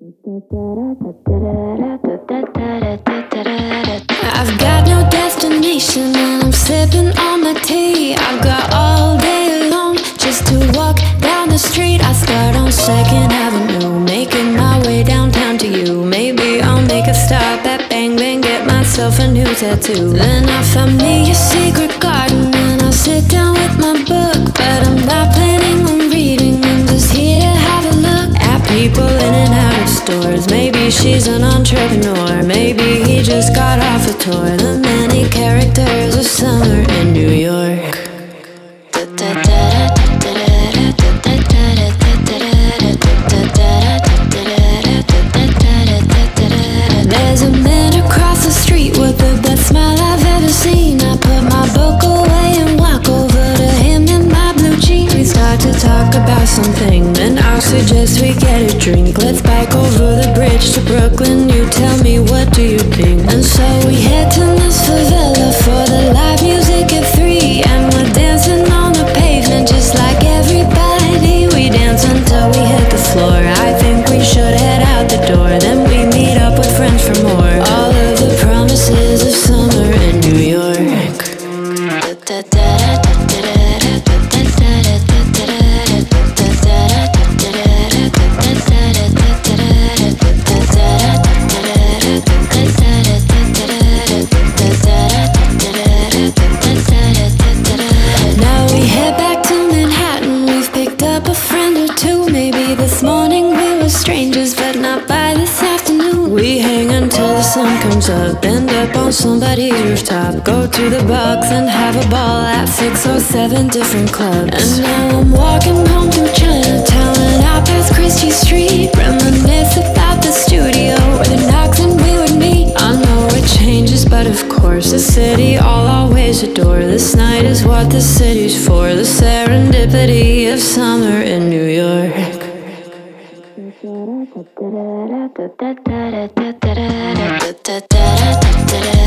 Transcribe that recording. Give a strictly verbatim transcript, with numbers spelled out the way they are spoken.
I've got no destination and I'm sipping on my tea. I've got all day long just to walk down the street. I start on Second Avenue, making my way downtown to you. Maybe I'll make a stop at Bang Bang, get myself a new tattoo. Then I find me a secret garden and I'll sit down with my book. But I'm not planning on reading, I'm just here to have a look at people in and out of stores. Maybe she's an entrepreneur, maybe he just got off a tour. The many characters of summer in New York. There's a man across the street with the best smile I've ever seen. I put my book away and walk over to him in my blue jeans. We start to talk about something, then I'll suggest we get a drink. Let's bike over the bridge to Brooklyn, you tell me what do you think. And so we head to this favela for the live music at three. And we're dancing on the pavement just like everybody. We dance until we hit the floor, I think we should head out the door. Then we meet up with friends for more. All of the promises of summer in New York. Now we head back to Manhattan. We've picked up a friend or two. Maybe this morning we were strangers, but not by this afternoon. We hang until the sun comes up, end up on somebody's rooftop. Go to the box and have a ball at six or seven different clubs. And now I'm walking home through Chinatown and out past Christie Street. Reminisce about the studio where the knocks and we would meet. I know it changes, but of course the city I'll always adore. This night is what the city's for, the serendipity of summer in New York. Da da da da da da da da da da da da da da da da.